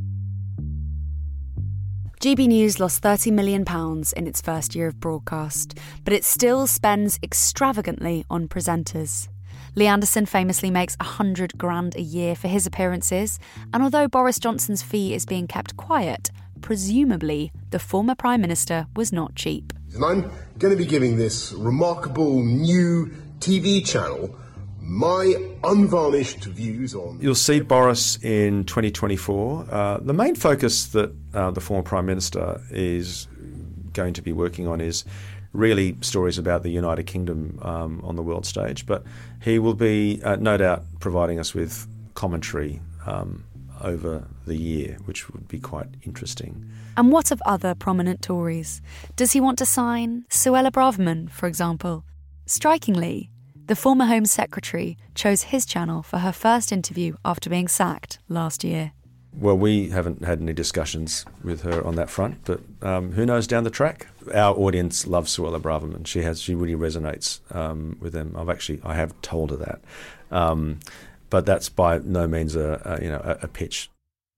GB News lost £30 million in its first year of broadcast, but it still spends extravagantly on presenters. Lee Anderson famously makes $100,000 a year for his appearances, and although Boris Johnson's fee is being kept quiet, presumably the former Prime Minister was not cheap. And I'm going to be giving this remarkable new TV channel my unvarnished views on... You'll see Boris in 2024. The main focus that the former Prime Minister is going to be working on is really stories about the United Kingdom on the world stage. But he will be, no doubt, providing us with commentary over the year, which would be quite interesting. And what of other prominent Tories? Does he want to sign Suella Braverman, for example? Strikingly, the former Home Secretary chose his channel for her first interview after being sacked last year. Well, we haven't had any discussions with her on that front, but who knows down the track? Our audience loves Suella Braverman. She really resonates with them. I have told her that, but that's by no means a pitch.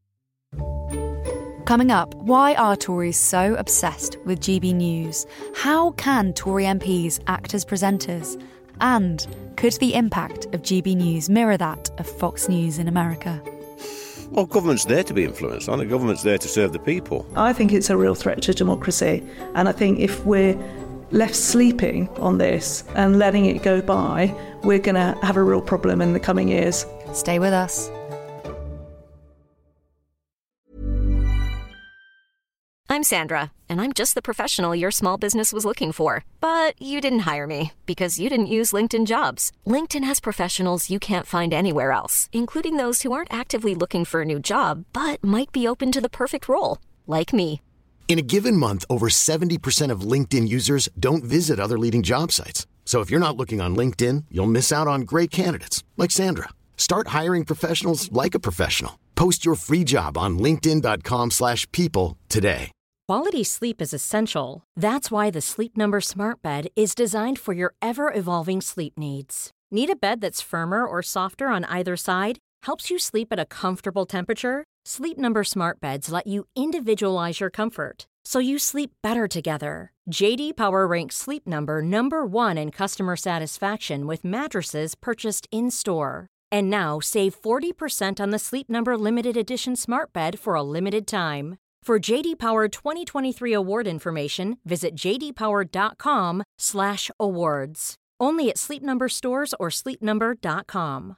Coming up, why are Tories so obsessed with GB News? How can Tory MPs act as presenters? And could the impact of GB News mirror that of Fox News in America? Well, government's there to be influenced, aren't it? Government's there to serve the people. I think it's a real threat to democracy. And I think if we're left sleeping on this and letting it go by, we're going to have a real problem in the coming years. Stay with us. I'm Sandra, and I'm just the professional your small business was looking for. But you didn't hire me because you didn't use LinkedIn Jobs. LinkedIn has professionals you can't find anywhere else, including those who aren't actively looking for a new job, but might be open to the perfect role, like me. In a given month, over 70% of LinkedIn users don't visit other leading job sites. So if you're not looking on LinkedIn, you'll miss out on great candidates, like Sandra. Start hiring professionals like a professional. Post your free job on linkedin.com/people today. Quality sleep is essential. That's why the Sleep Number Smart Bed is designed for your ever-evolving sleep needs. Need a bed that's firmer or softer on either side? Helps you sleep at a comfortable temperature? Sleep Number Smart Beds let you individualize your comfort, so you sleep better together. J.D. Power ranks Sleep Number #1 in customer satisfaction with mattresses purchased in-store. And now save 40% on the Sleep Number Limited Edition Smart Bed for a limited time. For J.D. Power 2023 award information, visit jdpower.com/awards. Only at Sleep Number stores or sleepnumber.com.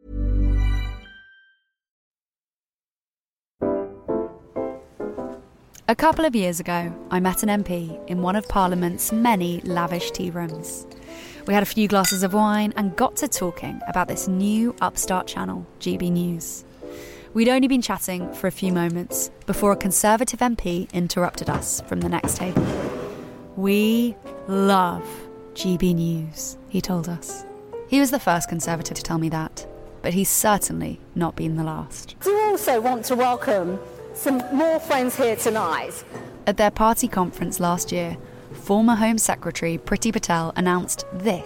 A couple of years ago, I met an MP in one of Parliament's many lavish tea rooms. We had a few glasses of wine and got to talking about this new upstart channel, GB News. We'd only been chatting for a few moments before a Conservative MP interrupted us from the next table. We love GB News, he told us. He was the first Conservative to tell me that, but he's certainly not been the last. Do you also want to welcome some more friends here tonight? At their party conference last year, former Home Secretary Priti Patel announced this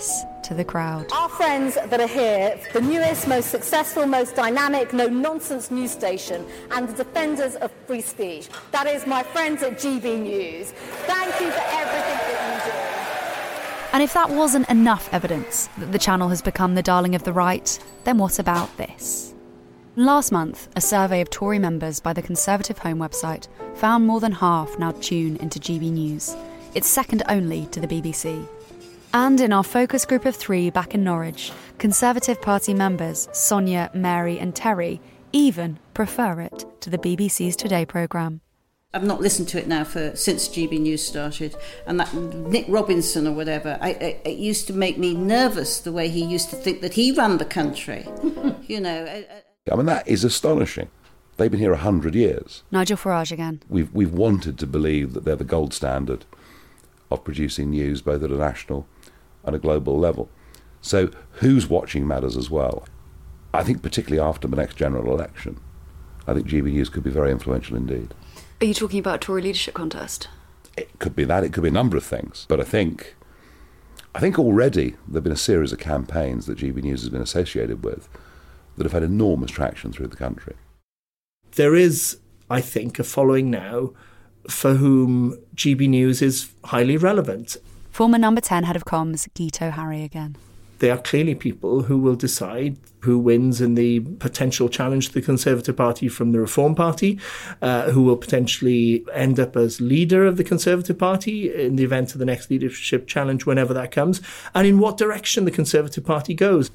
to the crowd. Our friends that are here, the newest, most successful, most dynamic, no-nonsense news station, and the defenders of free speech. That is my friends at GB News. Thank you for everything that you do. And if that wasn't enough evidence that the channel has become the darling of the right, then what about this? Last month, a survey of Tory members by the Conservative Home website found more than half now tune into GB News. It's second only to the BBC. And in our focus group of 3 back in Norwich, Conservative Party members Sonia, Mary and Terry even prefer it to the BBC's Today programme. I've not listened to it now since GB News started, and that Nick Robinson or whatever, it used to make me nervous the way he used to think that he ran the country. You know. I mean, that is astonishing. They've been here 100 years. Nigel Farage again. We've wanted to believe that they're the gold standard of producing news, both at a national and a global level. So who's watching matters as well. I think particularly after the next general election, I think GB News could be very influential indeed. Are you talking about a Tory leadership contest? It could be that. It could be a number of things. But I think already there have been a series of campaigns that GB News has been associated with that have had enormous traction through the country. There is, I think, a following now for whom GB News is highly relevant. Former Number 10 head of comms, Guito Harry again. They are clearly people who will decide who wins in the potential challenge to the Conservative Party from the Reform Party, who will potentially end up as leader of the Conservative Party in the event of the next leadership challenge, whenever that comes, and in what direction the Conservative Party goes.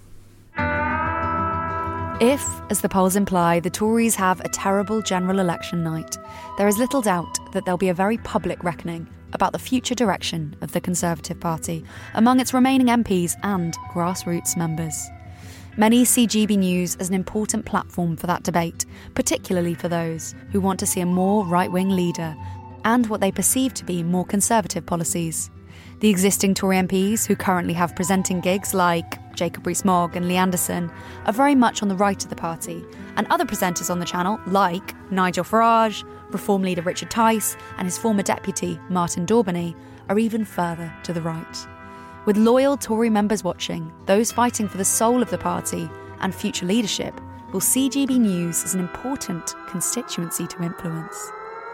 If, as the polls imply, the Tories have a terrible general election night, there is little doubt that there'll be a very public reckoning about the future direction of the Conservative Party among its remaining MPs and grassroots members. Many see GB News as an important platform for that debate, particularly for those who want to see a more right-wing leader and what they perceive to be more conservative policies. The existing Tory MPs, who currently have presenting gigs like Jacob Rees-Mogg and Lee Anderson, are very much on the right of the party, and other presenters on the channel, like Nigel Farage, Reform leader Richard Tice and his former deputy Martin Daubeny, are even further to the right. With loyal Tory members watching, those fighting for the soul of the party and future leadership will see GB News as an important constituency to influence.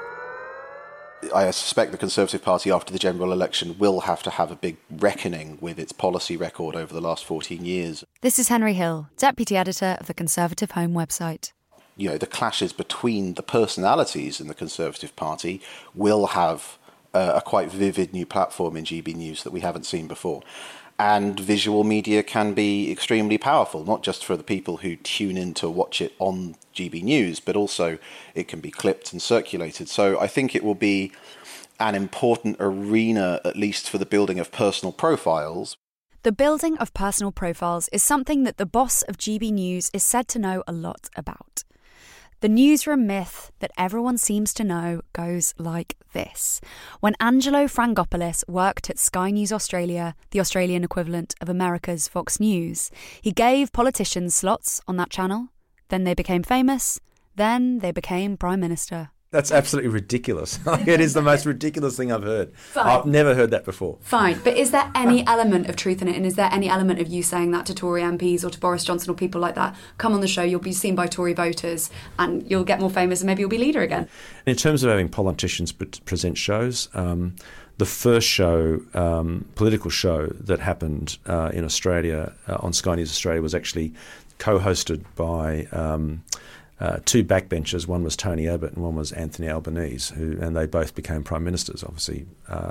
I suspect the Conservative Party after the general election will have to have a big reckoning with its policy record over the last 14 years. This is Henry Hill, Deputy Editor of the Conservative Home website. You know, the clashes between the personalities in the Conservative Party will have a quite vivid new platform in GB News that we haven't seen before. And visual media can be extremely powerful, not just for the people who tune in to watch it on GB News, but also it can be clipped and circulated. So I think it will be an important arena, at least for the building of personal profiles. The building of personal profiles is something that the boss of GB News is said to know a lot about. The newsroom myth that everyone seems to know goes like this. When Angelo Frangopoulos worked at Sky News Australia, the Australian equivalent of America's Fox News, he gave politicians slots on that channel. Then they became famous. Then they became Prime Minister. That's absolutely ridiculous. It is the most ridiculous thing I've heard. Fine. I've never heard that before. Fine, but is there any element of truth in it? And is there any element of you saying that to Tory MPs or to Boris Johnson or people like that? Come on the show, you'll be seen by Tory voters and you'll get more famous and maybe you'll be leader again. In terms of having politicians present shows, the first show, political show that happened in Australia, on Sky News Australia, was actually co-hosted by two backbenchers. One was Tony Abbott and one was Anthony Albanese, and they both became Prime Ministers. Obviously,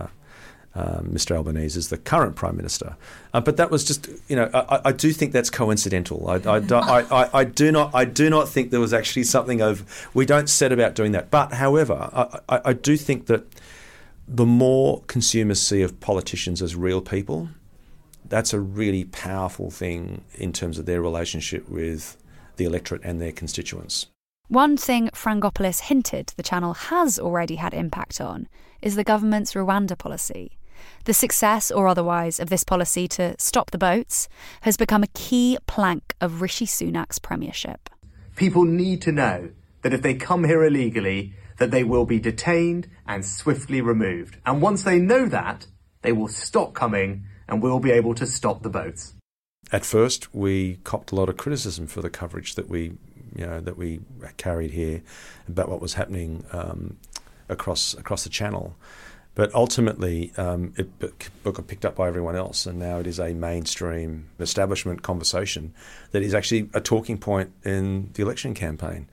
Mr Albanese is the current Prime Minister. But that was just, I do think that's coincidental. I do not think there was actually something of, we don't set about doing that. But however, I do think that the more consumers see of politicians as real people, that's a really powerful thing in terms of their relationship with the electorate and their constituents. One thing Frangopoulos hinted the channel has already had impact on is the government's Rwanda policy. The success or otherwise of this policy to stop the boats has become a key plank of Rishi Sunak's premiership. People need to know that if they come here illegally, that they will be detained and swiftly removed. And once they know that, they will stop coming and we'll be able to stop the boats. At first, we copped a lot of criticism for the coverage that we carried here about what was happening across the channel. But ultimately, it got picked up by everyone else, and now it is a mainstream establishment conversation that is actually a talking point in the election campaign.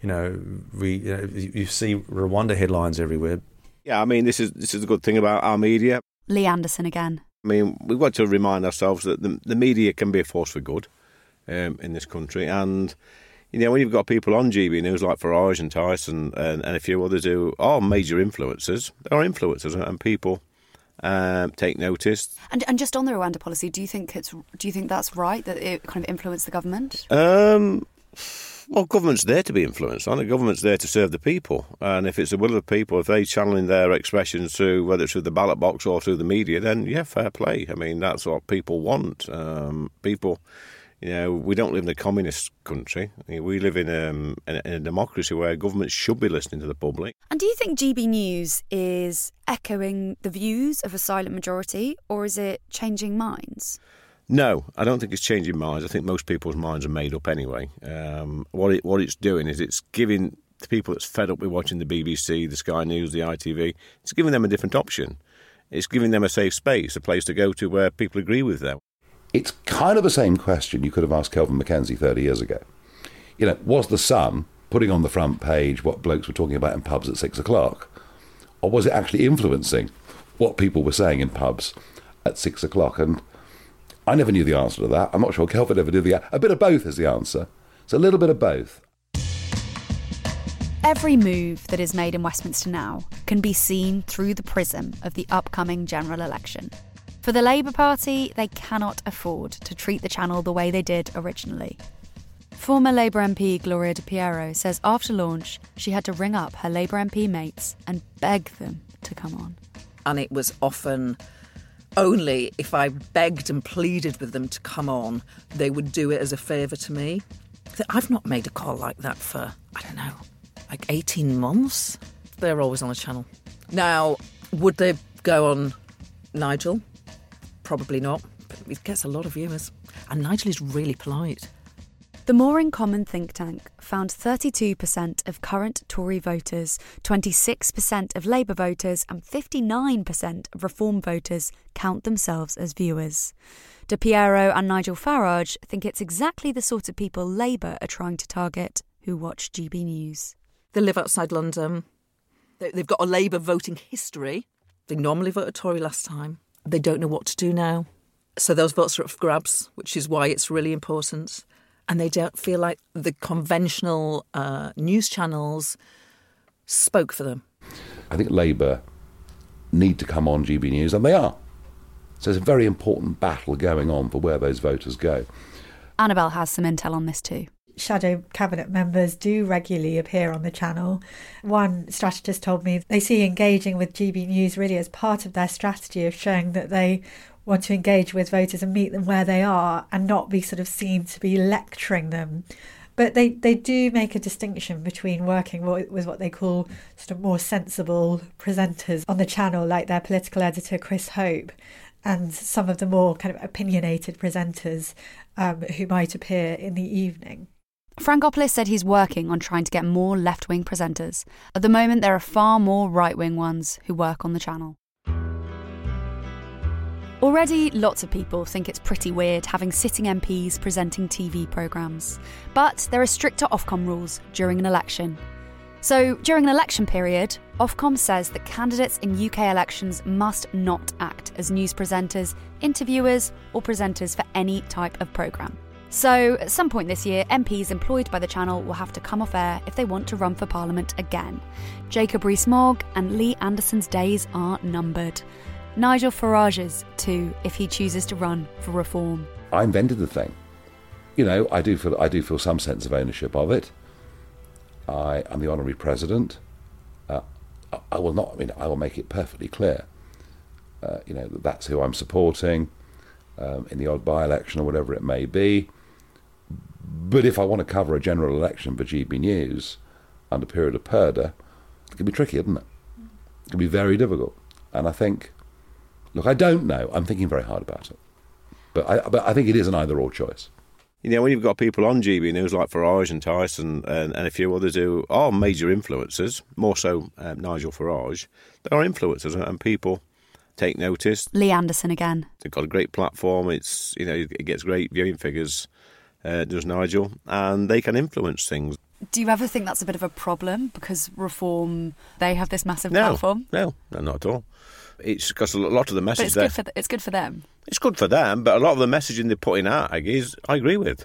You see Rwanda headlines everywhere. Yeah, I mean, this is a good thing about our media. Lee Anderson again. I mean, we've got to remind ourselves that the media can be a force for good in this country, and when you've got people on GB News like Farage and Tyson and a few others who are major influencers, and people take notice. And just on the Rwanda policy, do you think that's right, that it kind of influenced the government? Well, government's there to be influenced, aren't it? Government's there to serve the people, and if it's the will of the people, if they channeling their expressions through, whether it's through the ballot box or through the media, then yeah, fair play. I mean, that's what people want. People. We don't live in a communist country. We live in a democracy where government should be listening to the public. And do you think GB News is echoing the views of a silent majority, or is it changing minds? No, I don't think it's changing minds. I think most people's minds are made up anyway. What it's doing is it's giving the people that's fed up with watching the BBC, the Sky News, the ITV, it's giving them a different option. It's giving them a safe space, a place to go to where people agree with them. It's kind of the same question you could have asked Kelvin Mackenzie 30 years ago. Was the Sun putting on the front page what blokes were talking about in pubs at 6 o'clock? Or was it actually influencing what people were saying in pubs at 6 o'clock? And I never knew the answer to that. I'm not sure Kelvin ever did. A bit of both is the answer. It's a little bit of both. Every move that is made in Westminster now can be seen through the prism of the upcoming general election. For the Labour Party, they cannot afford to treat the channel the way they did originally. Former Labour MP Gloria De Piero says after launch, she had to ring up her Labour MP mates and beg them to come on. And it was often only if I begged and pleaded with them to come on, they would do it as a favour to me. I've not made a call like that for, 18 months. They're always on the channel. Now, would they go on Nigel? Probably not, but it gets a lot of viewers. And Nigel is really polite. The More in Common think tank found 32% of current Tory voters, 26% of Labour voters and 59% of Reform voters count themselves as viewers. De Piero and Nigel Farage think it's exactly the sort of people Labour are trying to target who watch GB News. They live outside London. They've got a Labour voting history. They normally voted Tory last time. They don't know what to do now. So those votes are up for grabs, which is why it's really important. And they don't feel like the conventional news channels spoke for them. I think Labour need to come on GB News, and they are. So there's a very important battle going on for where those voters go. Annabelle has some intel on this too. Shadow cabinet members do regularly appear on the channel. One strategist told me they see engaging with GB News really as part of their strategy of showing that they want to engage with voters and meet them where they are and not be sort of seen to be lecturing them. But they do make a distinction between working with what they call sort of more sensible presenters on the channel, like their political editor Chris Hope, and some of the more kind of opinionated presenters who might appear in the evening. Frankopoulos said he's working on trying to get more left-wing presenters. At the moment, there are far more right-wing ones who work on the channel. Already, lots of people think it's pretty weird having sitting MPs presenting TV programmes. But there are stricter Ofcom rules during an election. So, during an election period, Ofcom says that candidates in UK elections must not act as news presenters, interviewers, or presenters for any type of programme. So, at some point this year, MPs employed by the channel will have to come off air if they want to run for Parliament again. Jacob Rees-Mogg and Lee Anderson's days are numbered. Nigel Farage's too, if he chooses to run for Reform. I invented the thing. I do feel some sense of ownership of it. I am the honorary president. I will make it perfectly clear, that that's who I'm supporting in the odd by-election or whatever it may be. But if I want to cover a general election for GB News under period of purdah, it can be tricky, isn't it? It can be very difficult. And I think, look, I don't know. I'm thinking very hard about it. But I think it is an either-or choice. You know, when you've got people on GB News like Farage and Tyson and a few others who are major influencers, more so Nigel Farage, they are influencers and people take notice. Lee Anderson again. They've got a great platform. It's, you know, it gets great viewing figures, does Nigel, and they can influence things. Do you ever think that's a bit of a problem because Reform, they have this massive platform? No, not at all. It's because a lot of the message but it's good for them. It's good for them, but a lot of the messaging they're putting out, Aggie, I agree with.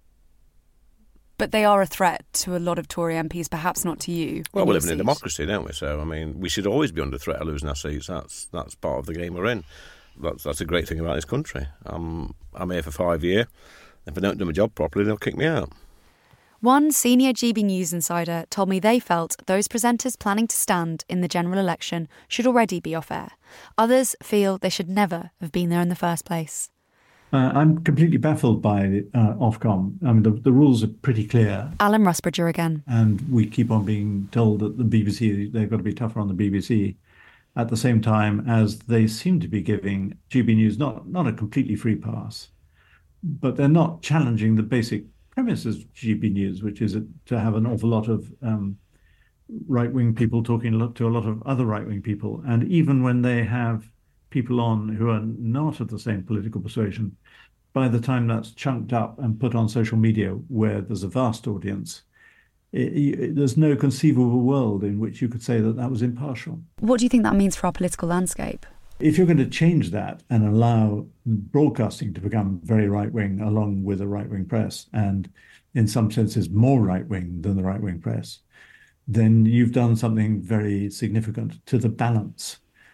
But they are a threat to a lot of Tory MPs, perhaps not to you. Well, we live in a democracy, don't we? So, I mean, we should always be under threat of losing our seats. That's part of the game we're in. That's a great thing about this country. I'm here for 5 years. If I don't do my job properly, they'll kick me out. One senior GB News insider told me they felt those presenters planning to stand in the general election should already be off air. Others feel they should never have been there in the first place. I'm completely baffled by Ofcom. I mean, the rules are pretty clear. Alan Rusbridger again. And we keep on being told that the BBC, they've got to be tougher on the BBC, at the same time as they seem to be giving GB News not a completely free pass, but they're not challenging the basic premise of GB News, which is to have an awful lot of right-wing people talking to a lot of other right-wing people. And even when they have people on who are not of the same political persuasion, by the time that's chunked up and put on social media where there's a vast audience, there's no conceivable world in which you could say that was impartial. What do you think that means for our political landscape? If you're going to change that and allow broadcasting to become very right-wing along with a right-wing press, and in some senses more right-wing than the right-wing press, then you've done something very significant to the balance.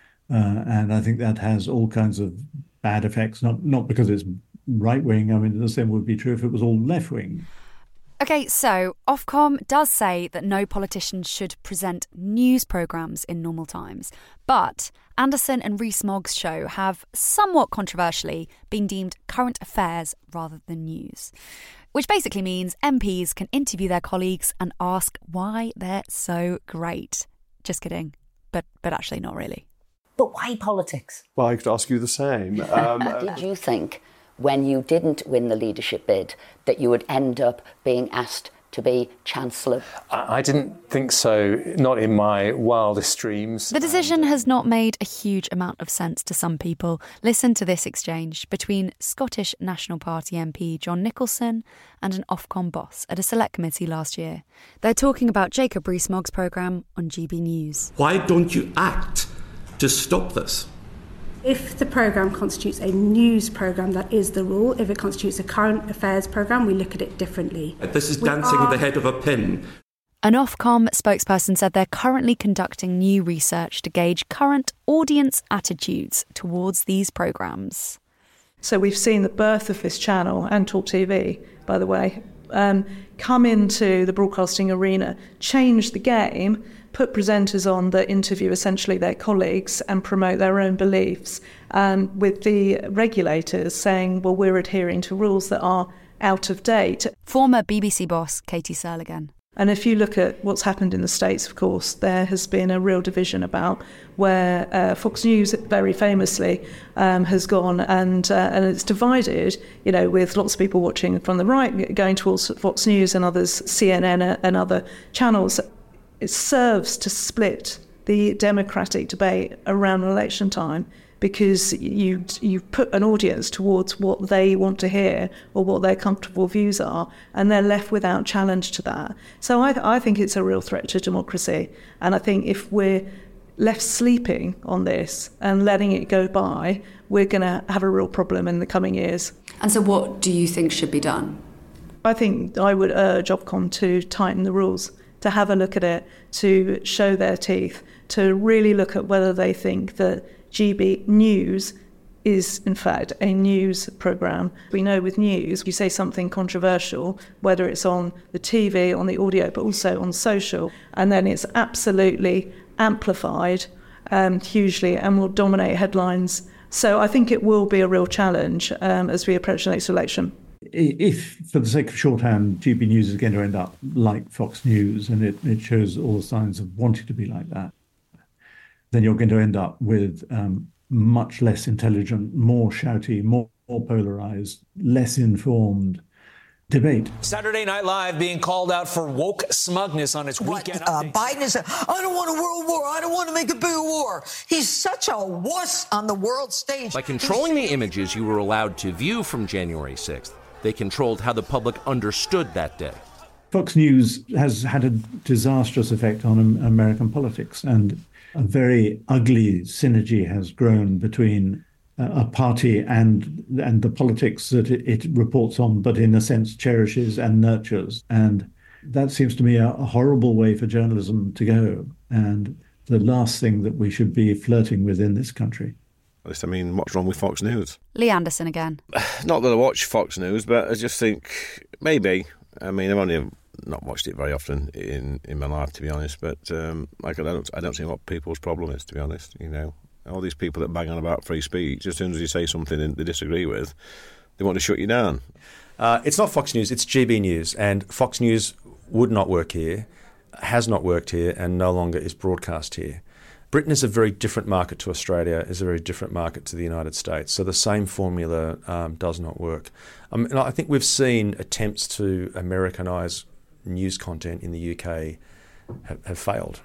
And I think that has all kinds of bad effects, not because it's right-wing. I mean, the same would be true if it was all left-wing. OK, so Ofcom does say that no politician should present news programmes in normal times. But Anderson and Rees-Mogg's show have, somewhat controversially, been deemed current affairs rather than news. Which basically means MPs can interview their colleagues and ask why they're so great. Just kidding. But actually not really. But why politics? Well, I could ask you the same. Did you think, when you didn't win the leadership bid, that you would end up being asked to be Chancellor? I didn't think so, not in my wildest dreams. The decision has not made a huge amount of sense to some people. Listen to this exchange between Scottish National Party MP John Nicholson and an Ofcom boss at a select committee last year. They're talking about Jacob Rees-Mogg's programme on GB News. Why don't you act to stop this? If the programme constitutes a news programme, that is the rule. If it constitutes a current affairs programme, we look at it differently. This is dancing the head of a pin. An Ofcom spokesperson said they're currently conducting new research to gauge current audience attitudes towards these programmes. So we've seen the birth of this channel, and Talk TV, by the way, come into the broadcasting arena, change the game, put presenters on that interview essentially their colleagues and promote their own beliefs, with the regulators saying, well, we're adhering to rules that are out of date. Former BBC boss Katie Searle again. And if you look at what's happened in the States, of course, there has been a real division about where Fox News, very famously, has gone, and it's divided, you know, with lots of people watching from the right, going towards Fox News, and others, CNN and other channels. It serves to split the democratic debate around election time, because you put an audience towards what they want to hear or what their comfortable views are, and they're left without challenge to that. So I think it's a real threat to democracy. And I think if we're left sleeping on this and letting it go by, we're going to have a real problem in the coming years. And so what do you think should be done? I think I would urge Ofcom to tighten the rules, to have a look at it, to show their teeth, to really look at whether they think that GB News is, in fact, a news programme. We know with news, you say something controversial, whether it's on the TV, on the audio, but also on social, and then it's absolutely amplified hugely and will dominate headlines. So I think it will be a real challenge as we approach the next election. If, for the sake of shorthand, GB News is going to end up like Fox News, and it shows all the signs of wanting to be like that, then you're going to end up with much less intelligent, more shouty, more more polarized, less informed debate. Saturday Night Live being called out for woke smugness on its weekend updates. Biden is, I don't want a world war. I don't want to make a big war. He's such a wuss on the world stage. By controlling the images you were allowed to view from January 6th, they controlled how the public understood that day. Fox News has had a disastrous effect on American politics, and a very ugly synergy has grown between a party and the politics that it reports on, but in a sense cherishes and nurtures. And that seems to me a horrible way for journalism to go, and the last thing that we should be flirting with in this country. What's wrong with Fox News? Lee Anderson again. Not that I watch Fox News, but I just think maybe. I've only not watched it very often in my life, to be honest. But I don't see what people's problem is, to be honest. All these people that bang on about free speech, as soon as you say something they disagree with, they want to shut you down. It's not Fox News, it's GB News. And Fox News would not work here, has not worked here, and no longer is broadcast here. Britain is a very different market to Australia, is a very different market to the United States. So the same formula does not work. And I think we've seen attempts to Americanise news content in the UK have failed.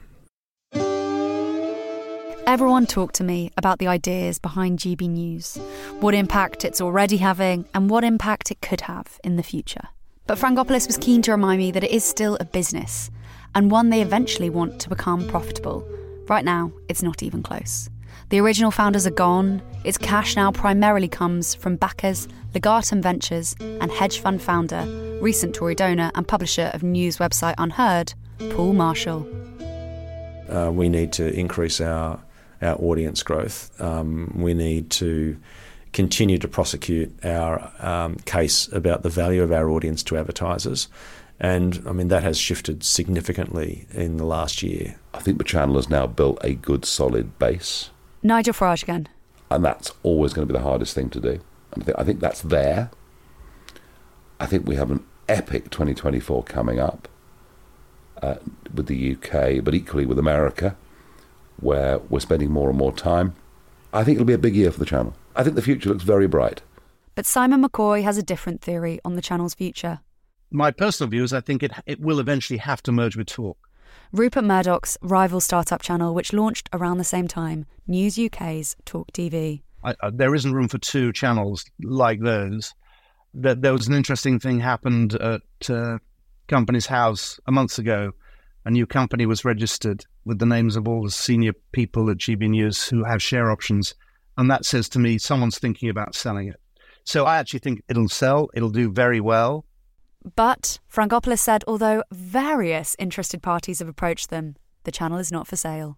Everyone talked to me about the ideas behind GB News, what impact it's already having and what impact it could have in the future. But Frangopoulos was keen to remind me that it is still a business, and one they eventually want to become profitable. Right now, it's not even close. The original founders are gone. Its cash now primarily comes from backers, Legatum Ventures and hedge fund founder, recent Tory donor and publisher of news website Unheard, Paul Marshall. We need to increase our audience growth. We need to continue to prosecute our case about the value of our audience to advertisers. And, that has shifted significantly in the last year. I think the channel has now built a good, solid base. Nigel Farage again. And that's always going to be the hardest thing to do. I think that's there. I think we have an epic 2024 coming up with the UK, but equally with America, where we're spending more and more time. I think it'll be a big year for the channel. I think the future looks very bright. But Simon McCoy has a different theory on the channel's future. My personal view is I think it will eventually have to merge with Talk. Rupert Murdoch's rival startup channel, which launched around the same time, News UK's Talk TV. There isn't room for two channels like those. There was an interesting thing happened at Companies House a month ago. A new company was registered with the names of all the senior people at GB News who have share options. And that says to me, someone's thinking about selling it. So I actually think it'll sell. It'll do very well. But Frangopoulos said although various interested parties have approached them, the channel is not for sale.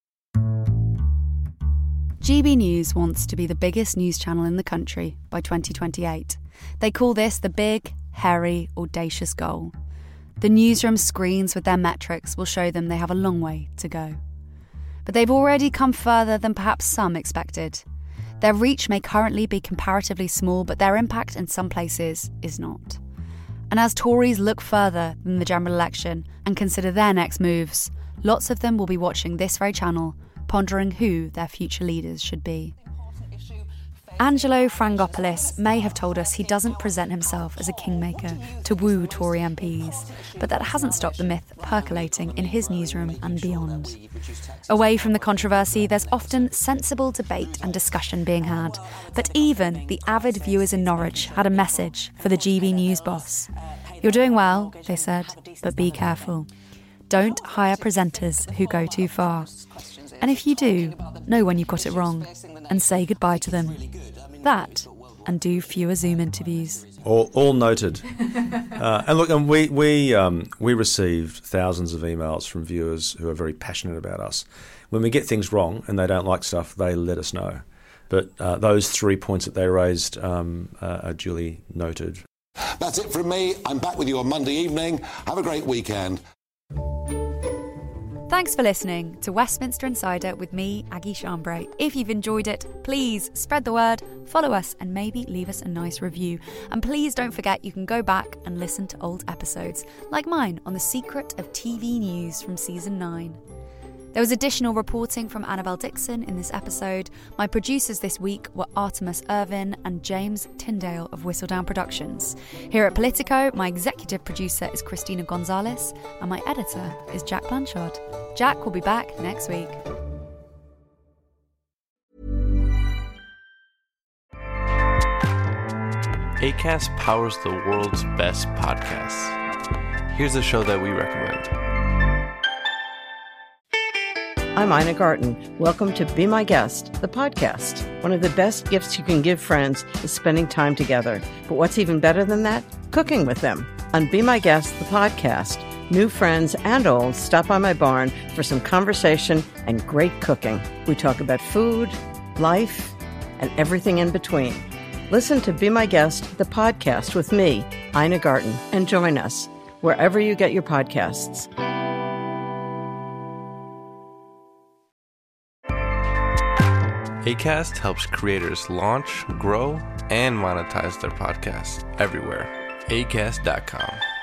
GB News wants to be the biggest news channel in the country by 2028. They call this the big, hairy, audacious goal. The newsroom screens with their metrics will show them they have a long way to go. But they've already come further than perhaps some expected. Their reach may currently be comparatively small, but their impact in some places is not. And as Tories look further than the general election and consider their next moves, lots of them will be watching this very channel, pondering who their future leaders should be. Angelo Frangopoulos may have told us he doesn't present himself as a kingmaker to woo Tory MPs, but that hasn't stopped the myth percolating in his newsroom and beyond. Away from the controversy, there's often sensible debate and discussion being had, but even the avid viewers in Norwich had a message for the GB News boss. You're doing well, they said, but be careful. Don't hire presenters who go too far. And if you do, know when you've got it wrong and say goodbye to them. That, and do fewer Zoom interviews. All noted. And look, and we received thousands of emails from viewers who are very passionate about us. When we get things wrong and they don't like stuff, they let us know. But those 3 points that they raised are duly noted. That's it from me. I'm back with you on Monday evening. Have a great weekend. Thanks for listening to Westminster Insider with me, Aggie Chambray. If you've enjoyed it, please spread the word, follow us, and maybe leave us a nice review. And please don't forget you can go back and listen to old episodes, like mine on the secret of TV news from season 9. There was additional reporting from Annabelle Dixon in this episode. My producers this week were Artemis Irvin and James Tyndale of Whistledown Productions. Here at Politico, my executive producer is Christina Gonzalez and my editor is Jack Blanchard. Jack will be back next week. Acast powers the world's best podcasts. Here's a show that we recommend. I'm Ina Garten. Welcome to Be My Guest, the podcast. One of the best gifts you can give friends is spending time together. But what's even better than that? Cooking with them. On Be My Guest, the podcast, new friends and old stop by my barn for some conversation and great cooking. We talk about food, life, and everything in between. Listen to Be My Guest, the podcast with me, Ina Garten, and join us wherever you get your podcasts. Acast helps creators launch, grow, and monetize their podcasts everywhere. Acast.com.